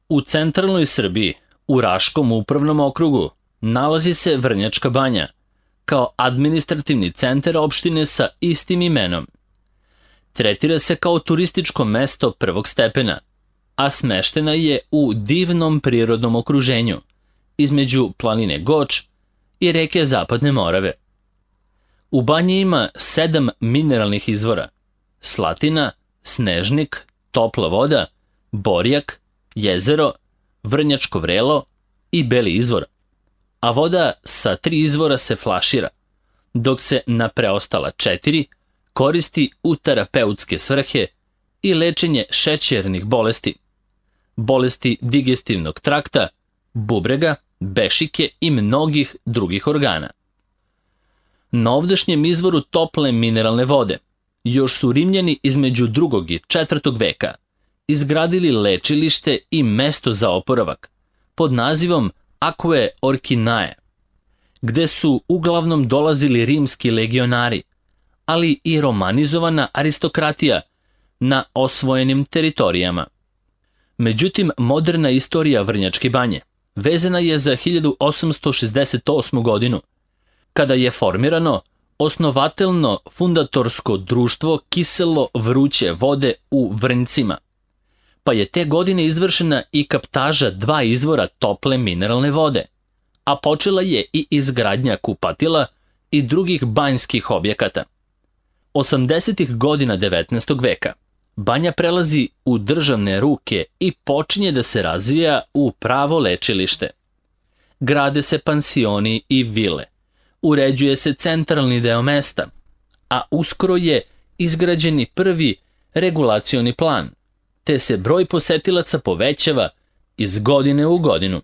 U centralnoj Srbiji, u Raškom upravnom okrugu, nalazi se Vrnjačka Banja, kao administrativni centar opštine sa istim imenom. Tretira se kao turističko mesto prvog stepena, a smeštena je u divnom prirodnom okruženju, između planine Goč i reke Zapadne Morave. U banji ima 7 mineralnih izvora: Slatina, Snežnik, Topla voda, Borjak, jezero, Vrnjačko vrelo i Beli izvor, a voda sa 3 izvora se flašira, dok se na preostala 4 koristi u terapeutske svrhe i lečenje šećernih bolesti, bolesti digestivnog trakta, bubrega, bešike i mnogih drugih organa. Na ovdašnjem izvoru tople mineralne vode još su Rimljani između 2. i 4. veka izgradili lečilište i mesto za oporavak pod nazivom Aquae Orchinae, gde su uglavnom dolazili rimski legionari, ali i romanizovana aristokratija na osvojenim teritorijama. Međutim, moderna istorija Vrnjačke Banje vezana je za 1868. godinu, kada je formirano osnovateljno fundatorsko društvo Kiselo vruće vode u Vrnjcima, pa je te godine izvršena i kaptaža 2 izvora tople mineralne vode, a počela je i izgradnja kupatila i drugih banjskih objekata. 80. godina 19. veka banja prelazi u državne ruke i počinje da se razvija u pravo lečilište. Grade se pansioni i vile, uređuje se centralni deo mesta, a uskoro je izgrađeni prvi regulacioni plan, te se broj posetilaca povećava iz godine u godinu.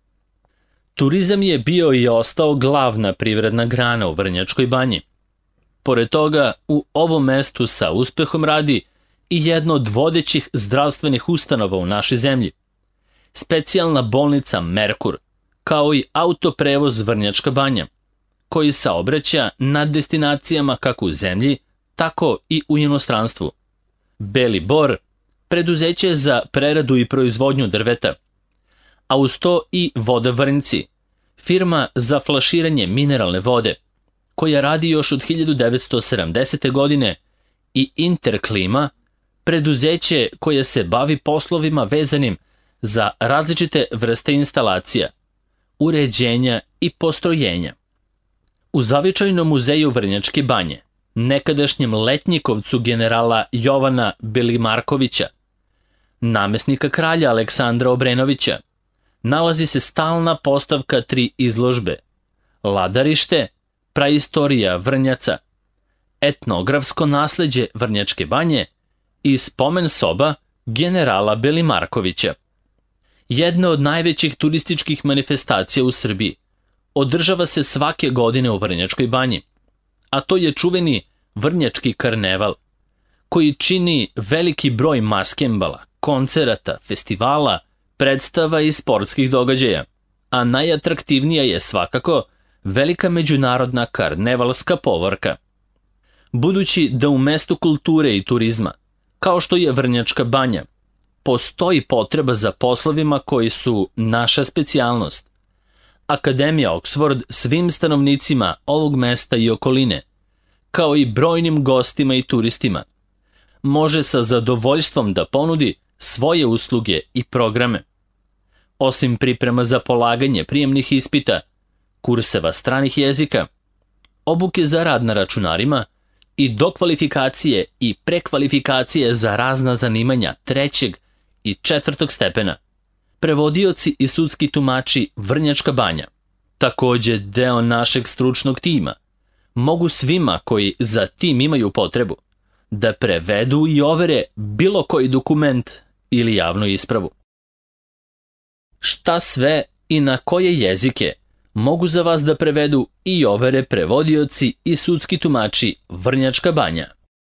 Turizam je bio i ostao glavna privredna grana u Vrnjačkoj Banji. Pored toga, u ovom mestu sa uspehom radi i jedno od vodećih zdravstvenih ustanova u našoj zemlji, specijalna bolnica Merkur, kao i autoprevoz Vrnjačka Banja, koji saobraća na destinacijama kako u zemlji, tako i u inostranstvu. Beli Bor, preduzeće za preradu i proizvodnju drveta, a uz to i Voda Vrnjci, firma za flaširanje mineralne vode, koja radi još od 1970. godine, i Interklima, preduzeće koje se bavi poslovima vezanim za različite vrste instalacija, uređenja i postrojenja. U zavičajnom muzeju Vrnjačke Banje, nekadašnjem letnjikovcu generala Jovana Belimarkovića, namesnika kralja Aleksandra Obrenovića, nalazi se stalna postavka 3 izložbe: Ladarište, praistorija Vrnjaca, etnografsko nasleđe Vrnjačke Banje i spomen soba generala Belimarkovića. Jedna od najvećih turističkih manifestacija u Srbiji održava se svake godine u Vrnjačkoj Banji, a to je čuveni Vrnjački karneval, koji čini veliki broj maskembala, koncerata, festivala, predstava i sportskih događaja, a najatraktivnija je svakako velika međunarodna karnevalska povorka. Budući da u mestu kulture i turizma, kao što je Vrnjačka Banja, postoji potreba za poslovima koji su naša specijalnost, Akademija Oxford svim stanovnicima ovog mesta i okoline, kao i brojnim gostima i turistima, može sa zadovoljstvom da ponudi svoje usluge i programe. Osim priprema za polaganje prijemnih ispita, kurseva stranih jezika, obuke za rad na računarima i dokvalifikacije i prekvalifikacije za razna zanimanja 3. i 4. stepena, prevodioci i sudski tumači Vrnjačka Banja, takođe deo našeg stručnog tima, mogu svima koji za tim imaju potrebu da prevedu i overe bilo koji dokument ili javnu ispravu. Šta sve i na koje jezike mogu za vas da prevedu i overe prevodioci i sudski tumači Vrnjačka Banja?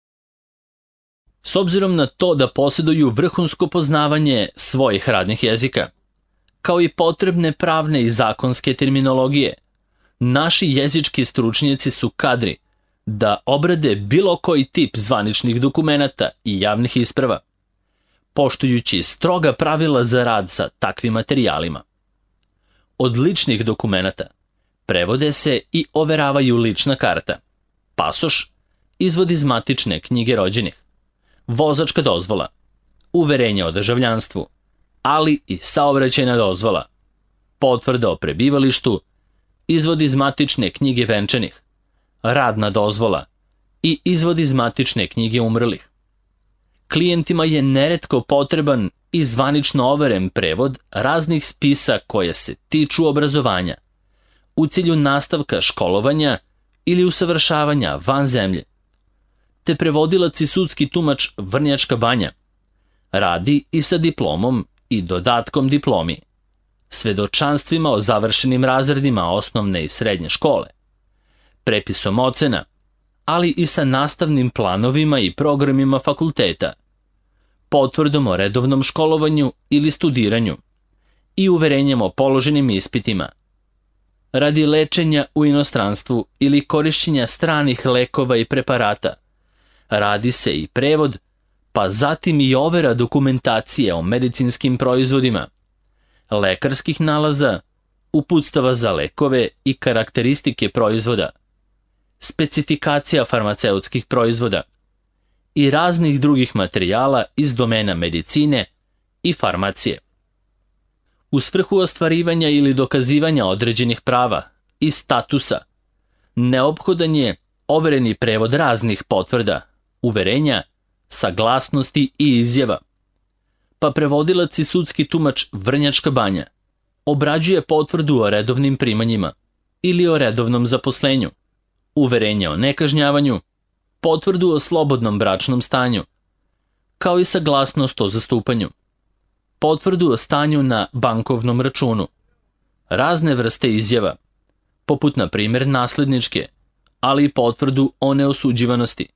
S obzirom na to da posjeduju vrhunsko poznavanje svojih radnih jezika, kao i potrebne pravne i zakonske terminologije, naši jezički stručnjaci su kadri da obrade bilo koji tip zvaničnih dokumenata i javnih isprava. poštujući stroga pravila za rad sa takvim materijalima. Od ličnih dokumenata prevode se i overavaju lična karta, pasoš, izvod iz matične knjige rođenih, vozačka dozvola, uverenje o državljanstvu, ali i saobraćajna dozvola, potvrda o prebivalištu, izvod iz matične knjige venčanih, radna dozvola i izvod iz matične knjige umrlih. Klijentima je neretko potreban i zvanično overen prevod raznih spisa koje se tiču obrazovanja, u cilju nastavka školovanja ili usavršavanja van zemlje. Te prevodilac i sudski tumač Vrnjačka Banja radi i sa diplomom i dodatkom diplomi, svedočanstvima o završenim razredima osnovne i srednje škole, prepisom ocena, ali i sa nastavnim planovima i programima fakulteta, potvrdom o redovnom školovanju ili studiranju i uverenjem o položenim ispitima. Radi lečenja u inostranstvu ili korišćenja stranih lekova i preparata, radi se i prevod, pa zatim i overa dokumentacije o medicinskim proizvodima, lekarskih nalaza, uputstava za lekove i karakteristike proizvoda, specifikacija farmaceutskih proizvoda i raznih drugih materijala iz domena medicine i farmacije. U svrhu ostvarivanja ili dokazivanja određenih prava i statusa, neophodan je overeni prevod raznih potvrda, uverenja, saglasnosti i izjava. Pa prevodilac i sudski tumač Vrnjačka Banja obrađuje potvrdu o redovnim primanjima ili o redovnom zaposlenju, uverenje o nekažnjavanju, potvrdu o slobodnom bračnom stanju, kao i saglasnost o zastupanju, potvrdu o stanju na bankovnom računu, razne vrste izjava, poput na primjer nasledničke, ali i potvrdu o neosuđivanosti.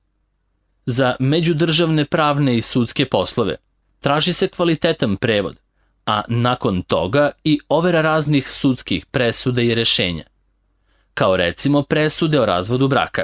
Za međudržavne pravne i sudske poslove traži se kvalitetan prevod, a nakon toga i overa raznih sudskih presuda i rešenja, kao recimo presude o razvodu braka,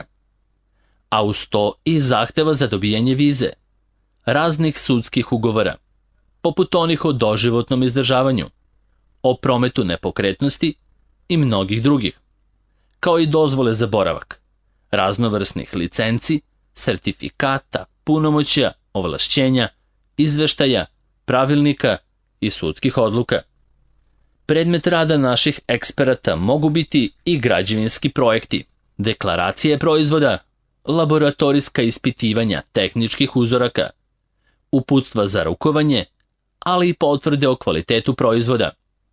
a uz to i zahteva za dobijanje vize, raznih sudskih ugovora, poput onih o doživotnom izdržavanju, o prometu nepokretnosti i mnogih drugih, kao i dozvole za boravak, raznovrsnih licenci, sertifikata, punomoćja, ovlašćenja, izveštaja, pravilnika i sudskih odluka. Predmet rada naših eksperata mogu biti i građevinski projekti, deklaracije proizvoda, laboratorijska ispitivanja tehničkih uzoraka, uputstva za rukovanje, ali i potvrde o kvalitetu proizvoda,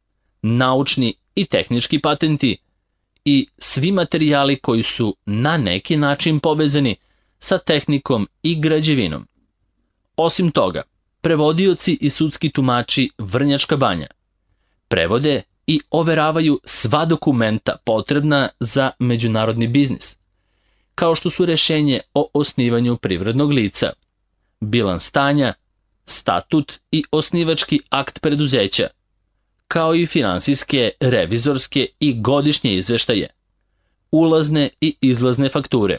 naučni i tehnički patenti i svi materijali koji su na neki način povezani sa tehnikom i građevinom. Osim toga, prevodioci i sudski tumači Vrnjačka Banja prevode i overavaju sva dokumenta potrebna za međunarodni biznis, kao što su rešenje o osnivanju privrednog lica, bilans stanja, statut i osnivački akt preduzeća, kao i finansijske, revizorske i godišnje izveštaje, ulazne i izlazne fakture,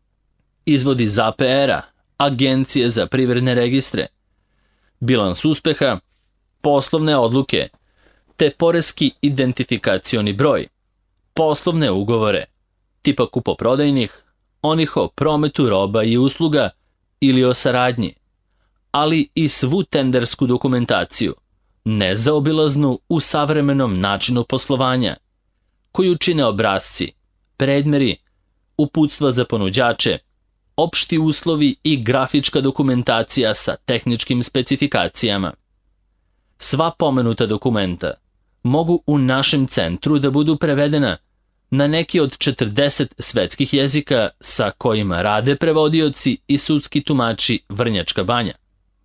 izvodi iz APR-a, Agencije za privredne registre, bilans uspeha, poslovne odluke, te poreski identifikacioni broj, poslovne ugovore, tipa kupoprodajnih, onih o prometu roba i usluga ili o saradnji, ali i svu tendersku dokumentaciju, nezaobilaznu u savremenom načinu poslovanja, koju čine obrasci, predmeri, uputstva za ponuđače, opšti uslovi i grafička dokumentacija sa tehničkim specifikacijama. Sva pomenuta dokumenta mogu u našem centru da budu prevedena na neki od 40 svetskih jezika sa kojima rade prevodioci i sudski tumači Vrnjačka Banja.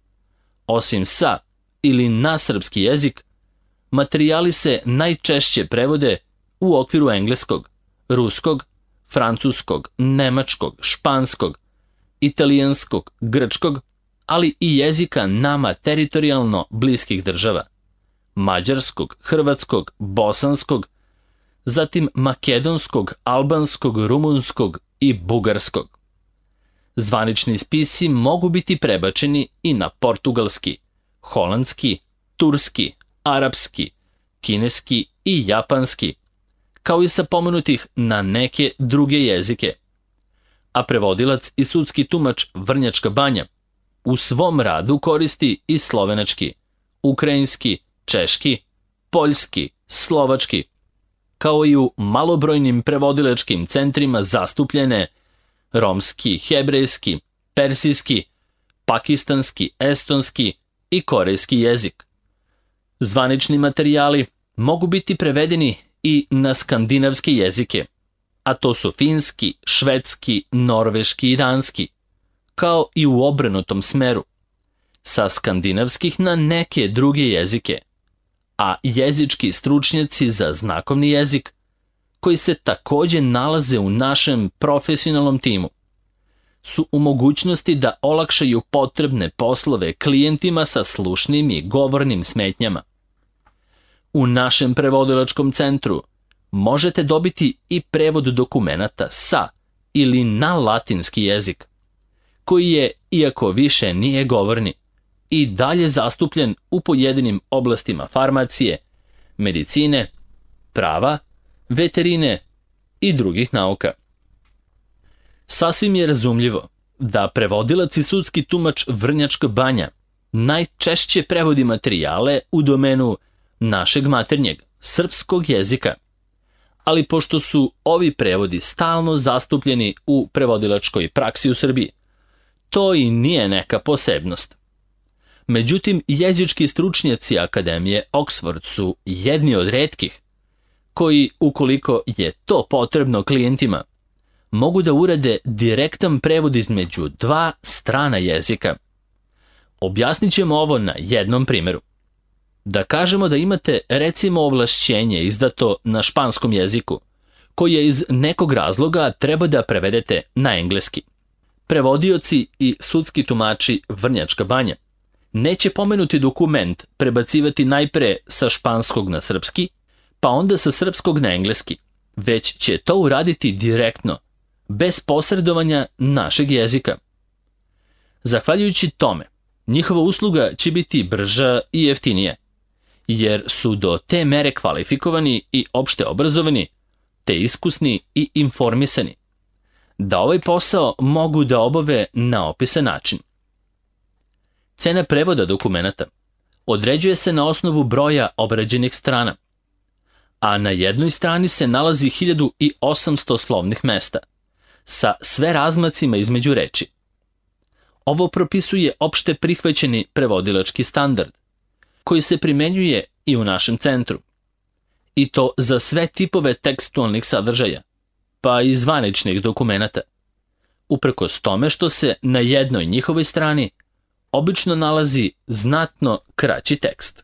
Osim sa ili na srpski jezik, materijali se najčešće prevode u okviru engleskog, ruskog, francuskog, nemačkog, španskog, italijanskog, grčkog, ali i jezika nama teritorijalno bliskih država, mađarskog, hrvatskog, bosanskog, zatim makedonskog, albanskog, rumunskog i bugarskog. Zvanični spisi mogu biti prebačeni i na portugalski, holandski, turski, arapski, kineski i japanski, kao i sa pomenutih na neke druge jezike. A prevodilac i sudski tumač Vrnjačka Banja u svom radu koristi i slovenački, ukrajinski, češki, poljski, slovački, kao i u malobrojnim prevodilačkim centrima zastupljene romski, hebrejski, persijski, pakistanski, estonski i korejski jezik. Zvanični materijali mogu biti prevedeni i na skandinavske jezike, a to su finski, švedski, norveški i danski, kao i u obrnutom smeru, sa skandinavskih na neke druge jezike, a jezički stručnjaci za znakovni jezik, koji se takođe nalaze u našem profesionalnom timu, su u mogućnosti da olakšaju potrebne poslove klijentima sa slušnim i govornim smetnjama. U našem prevodilačkom centru možete dobiti i prevod dokumenata sa ili na latinski jezik, koji je, iako više nije govorni, i dalje zastupljen u pojedinim oblastima farmacije, medicine, prava, veterine i drugih nauka. Sasvim je razumljivo da prevodilac i sudski tumač Vrnjačka Banja najčešće prevodi materijale u domenu našeg maternjeg, srpskog jezika, ali pošto su ovi prevodi stalno zastupljeni u prevodilačkoj praksi u Srbiji, to i nije neka posebnost. Međutim, jezički stručnjaci Akademije Oxford su jedni od retkih koji, ukoliko je to potrebno klijentima, mogu da urade direktan prevod između dva strana jezika. Objasnit ćemo ovo na jednom primjeru. Da kažemo da imate recimo ovlašćenje izdato na španskom jeziku, koje iz nekog razloga treba da prevedete na engleski. Prevodioci i sudski tumači Vrnjačka Banja neće pomenuti dokument prebacivati najpre sa španskog na srpski, pa onda sa srpskog na engleski, već će to uraditi direktno, bez posredovanja našeg jezika. Zahvaljujući tome, njihova usluga će biti brža i jeftinija, jer su do te mere kvalifikovani i opšte obrazovani, te iskusni i informisani, da ovaj posao mogu da obave na opisan način. Cena prevoda dokumenata određuje se na osnovu broja obrađenih strana, a na jednoj strani se nalazi 1800 slovnih mesta, sa sve razmacima između reči. Ovo propisuje opšte prihvaćeni prevodilački standard, koji se primenjuje i u našem centru. I to za sve tipove tekstualnih sadržaja, pa i zvaničnih dokumenata, uprkos tome što se na jednoj njihovoj strani obično nalazi znatno kraći tekst.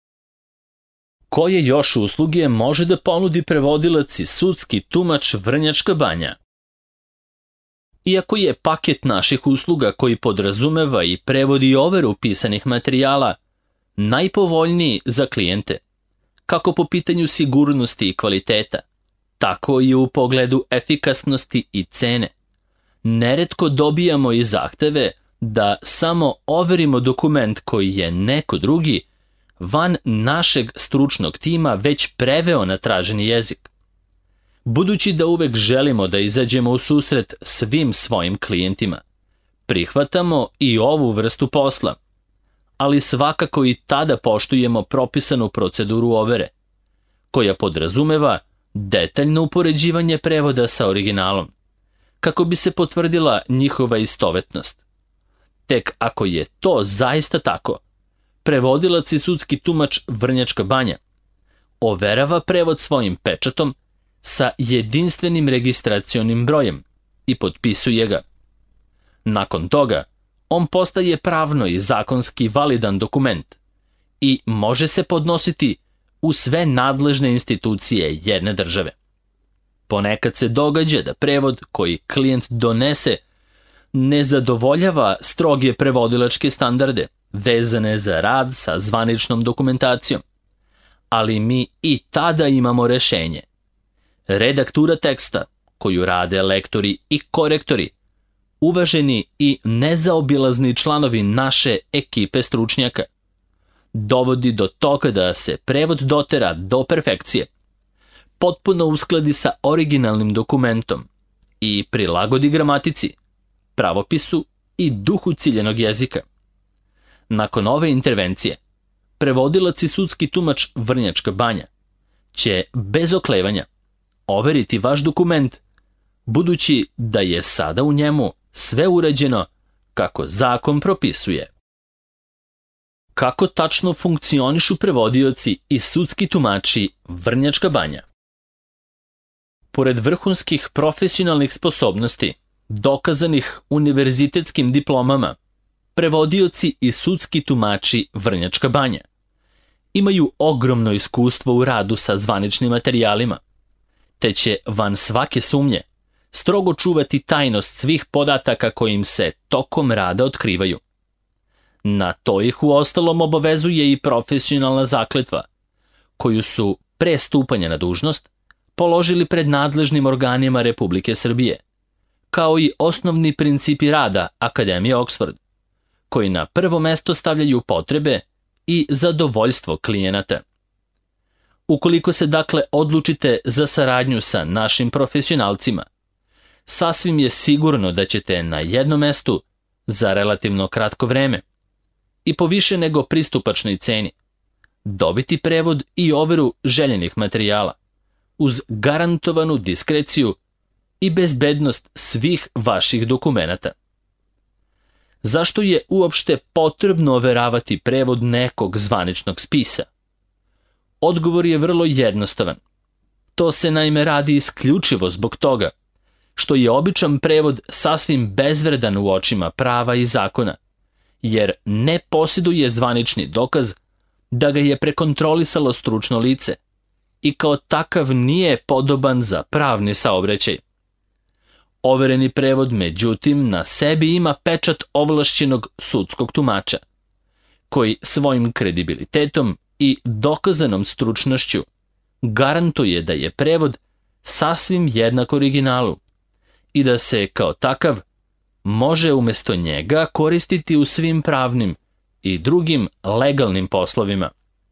Koje još usluge može da ponudi prevodilac i sudski tumač Vrnjačka Banja? Iako je paket naših usluga koji podrazumeva i prevodi i overu pisanih materijala najpovoljniji za klijente, kako po pitanju sigurnosti i kvaliteta, tako i u pogledu efikasnosti i cene, neretko dobijamo i zahteve da samo overimo dokument koji je neko drugi van našeg stručnog tima već preveo na traženi jezik. Budući da uvek želimo da izađemo u susret svim svojim klijentima, prihvatamo i ovu vrstu posla, ali svakako i tada poštujemo propisanu proceduru overe, koja podrazumeva detaljno upoređivanje prevoda sa originalom, kako bi se potvrdila njihova istovetnost. Tek ako je to zaista tako, prevodilac i sudski tumač Vrnjačka Banja overava prevod svojim pečatom sa jedinstvenim registracionim brojem i potpisuje ga. Nakon toga, on postaje pravno i zakonski validan dokument i može se podnositi u sve nadležne institucije jedne države. Ponekad se događa da prevod koji klijent donese ne zadovoljava stroge prevodilačke standarde vezane za rad sa zvaničnom dokumentacijom, ali mi i tada imamo rešenje. Redaktura teksta, koju rade lektori i korektori, uvaženi i nezaobilazni članovi naše ekipe stručnjaka, dovodi do toga da se prevod dotera do perfekcije, potpuno uskladi sa originalnim dokumentom i prilagodi gramatici, pravopisu i duhu ciljenog jezika. Nakon ove intervencije, prevodilac i sudski tumač Vrnjačka Banja će bez oklevanja overiti vaš dokument, budući da je sada u njemu sve urađeno kako zakon propisuje. Kako tačno funkcionišu prevodioci i sudski tumači Vrnjačka Banja? Pored vrhunskih profesionalnih sposobnosti, dokazanih univerzitetskim diplomama, prevodioci i sudski tumači Vrnjačka Banja imaju ogromno iskustvo u radu sa zvaničnim materijalima, te će van svake sumnje strogo čuvati tajnost svih podataka koji im se tokom rada otkrivaju. Na to ih uostalom obavezuje i profesionalna zakletva, koju su pre stupanja na dužnost položili pred nadležnim organima Republike Srbije, kao i osnovni principi rada Akademije Oxford, koji na prvo mesto stavljaju potrebe i zadovoljstvo klijenata. Ukoliko se dakle odlučite za saradnju sa našim profesionalcima, sasvim je sigurno da ćete na jednom mestu za relativno kratko vreme i po više nego pristupačnoj ceni dobiti prevod i overu željenih materijala uz garantovanu diskreciju i bezbednost svih vaših dokumenata. Zašto je uopšte potrebno overavati prevod nekog zvaničnog spisa? Odgovor je vrlo jednostavan. To se naime radi isključivo zbog toga što je običan prevod sasvim bezvredan u očima prava i zakona, jer ne posjeduje zvanični dokaz da ga je prekontrolisalo stručno lice i kao takav nije podoban za pravni saobraćaj. Overeni prevod, međutim, na sebi ima pečat ovlašćenog sudskog tumača, koji svojim kredibilitetom i dokazanom stručnošću garantuje da je prevod sasvim jednak originalu i da se kao takav može umjesto njega koristiti u svim pravnim i drugim legalnim poslovima.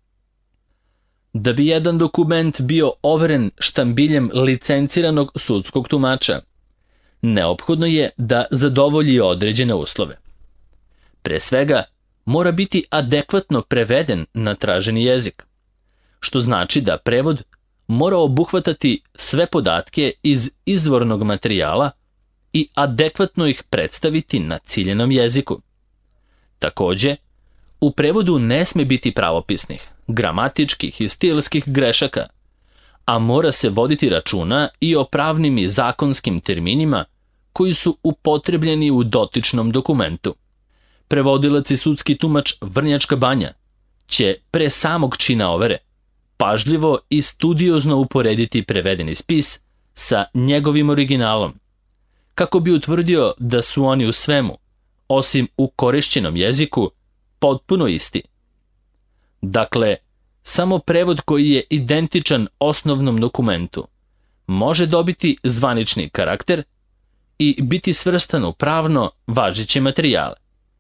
Da bi jedan dokument bio overen štambiljem licenciranog sudskog tumača, neophodno je da zadovolji određene uslove. Pre svega, mora biti adekvatno preveden na traženi jezik, što znači da prevod mora obuhvatati sve podatke iz izvornog materijala i adekvatno ih predstaviti na ciljenom jeziku. Takođe, u prevodu ne sme biti pravopisnih, gramatičkih i stilskih grešaka, a mora se voditi računa i o pravnim i zakonskim terminima koji su upotrebljeni u dotičnom dokumentu. Prevodilac i sudski tumač Vrnjačka Banja će pre samog čina overe pažljivo i studiozno uporediti prevedeni spis sa njegovim originalom, kako bi utvrdio da su oni u svemu, osim u korišćenom jeziku, potpuno isti. Dakle, samo prevod koji je identičan osnovnom dokumentu može dobiti zvanični karakter i biti svrstan u pravno važeće materijale.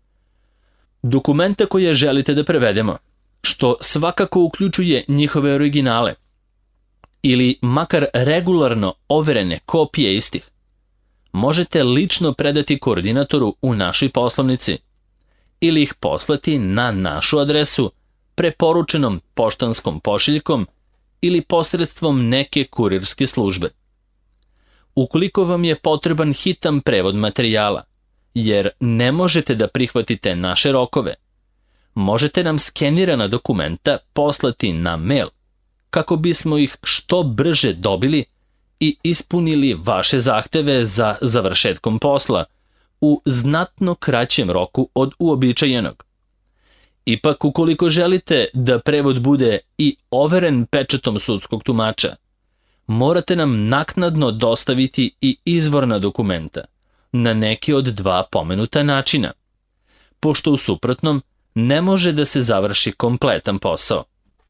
Dokumenta koje želite da prevedemo, što svakako uključuje njihove originale, ili makar regularno overene kopije istih, možete lično predati koordinatoru u našoj poslovnici ili ih poslati na našu adresu preporučenom poštanskom pošiljkom ili posredstvom neke kurirske službe. Ukoliko vam je potreban hitan prevod materijala, jer ne možete da prihvatite naše rokove, možete nam skenirana dokumenta poslati na mail kako bismo ih što brže dobili i ispunili vaše zahteve za završetkom posla u znatno kraćem roku od uobičajenog. Ipak, ukoliko želite da prevod bude i overen pečatom sudskog tumača, morate nam naknadno dostaviti i izvorna dokumenta na neki od dva pomenuta načina, pošto u suprotnom ne može da se završi kompletan posao.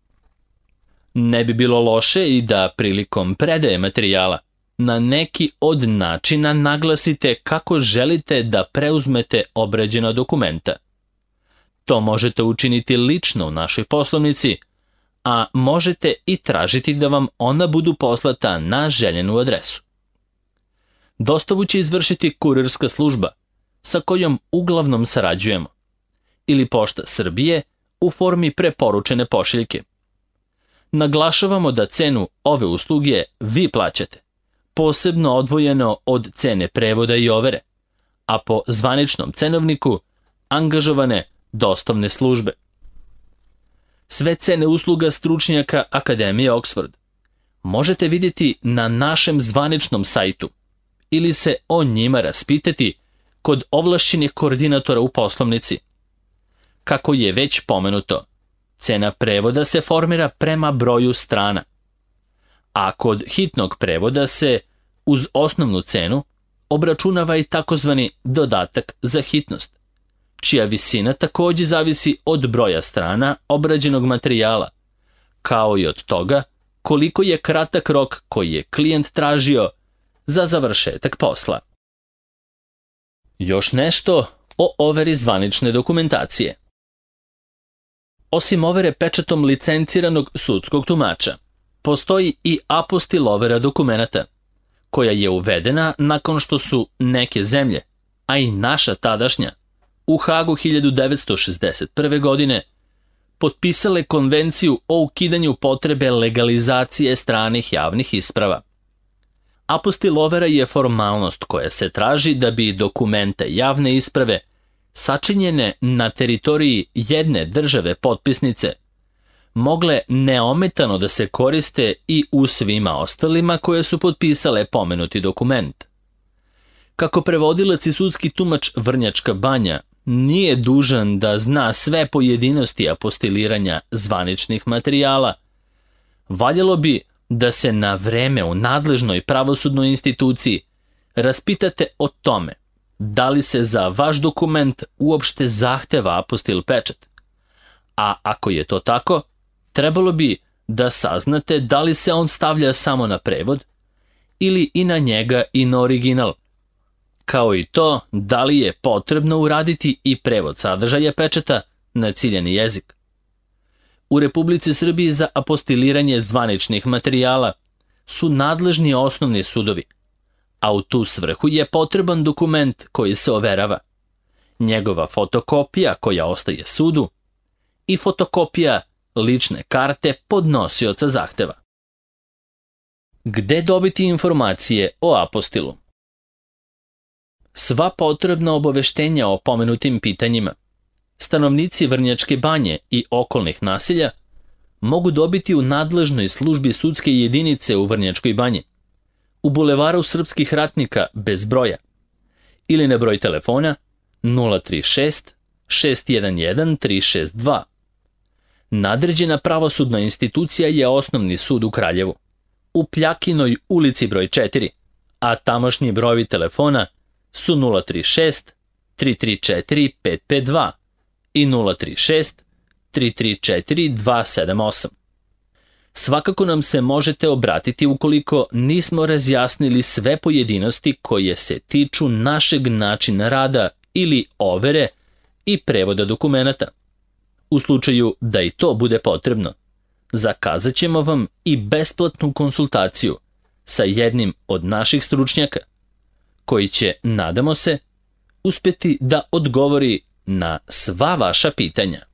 Ne bi bilo loše i da prilikom predaje materijala na neki od načina naglasite kako želite da preuzmete obrađena dokumenta. To možete učiniti lično u našoj poslovnici, a možete i tražiti da vam ona budu poslata na željenu adresu. Dostavu će izvršiti kurirska služba, sa kojom uglavnom sarađujemo, ili Pošta Srbije u formi preporučene pošiljke. Naglašavamo da cenu ove usluge vi plaćate, posebno odvojeno od cene prevoda i overe, a po zvaničnom cenovniku angažovane dostavne službe. Sve cene usluga stručnjaka Akademije Oxford možete vidjeti na našem zvaničnom sajtu ili se o njima raspitati kod ovlašćenih koordinatora u poslovnici. Kako je već pomenuto, cena prevoda se formira prema broju strana, a kod hitnog prevoda se uz osnovnu cenu obračunava i takozvani dodatak za hitnost, čija visina takođe zavisi od broja strana obrađenog materijala, kao i od toga koliko je kratak rok koji je klijent tražio za završetak posla. Još nešto o overi zvanične dokumentacije. Osim overe pečatom licenciranog sudskog tumača, postoji i apostil overa dokumenata, koja je uvedena nakon što su neke zemlje, a i naša tadašnja, u Hagu 1961. godine, potpisale konvenciju o ukidanju potrebe legalizacije stranih javnih isprava. Apostil overa je formalnost koja se traži da bi dokumente javne isprave sačinjene na teritoriji jedne države potpisnice mogle neometano da se koriste i u svima ostalima koje su potpisale pomenuti dokument. Kako prevodilac i sudski tumač Vrnjačka Banja nije dužan da zna sve pojedinosti apostiliranja zvaničnih materijala, valjalo bi da se na vreme u nadležnoj pravosudnoj instituciji raspitate o tome da li se za vaš dokument uopšte zahteva apostil pečat, a ako je to tako, trebalo bi da saznate da li se on stavlja samo na prevod ili i na njega i na original, kao i to da li je potrebno uraditi i prevod sadržaja pečata na ciljani jezik. U Republici Srbiji za apostiliranje zvaničnih materijala su nadležni osnovni sudovi, a u tu svrhu je potreban dokument koji se overava, njegova fotokopija koja ostaje sudu i fotokopija lične karte podnosioca zahteva. Gde dobiti informacije o apostilu? Sva potrebna obaveštenja o pomenutim pitanjima stanovnici Vrnjačke Banje i okolnih naselja mogu dobiti u nadležnoj službi sudske jedinice u Vrnjačkoj Banji, u Bulevaru srpskih ratnika bez broja, ili na broj telefona 036 611 362. Nadređena pravosudna institucija je Osnovni sud u Kraljevu, u Pljakinoj ulici broj 4, a tamošnji brojevi telefona su 036 334 552 i 036 334 278. Svakako nam se možete obratiti ukoliko nismo razjasnili sve pojedinosti koje se tiču našeg načina rada ili overe i prevoda dokumenata. U slučaju da i to bude potrebno, zakazat ćemo vam i besplatnu konsultaciju sa jednim od naših stručnjaka, koji će, nadamo se, uspjeti da odgovori na sva vaša pitanja.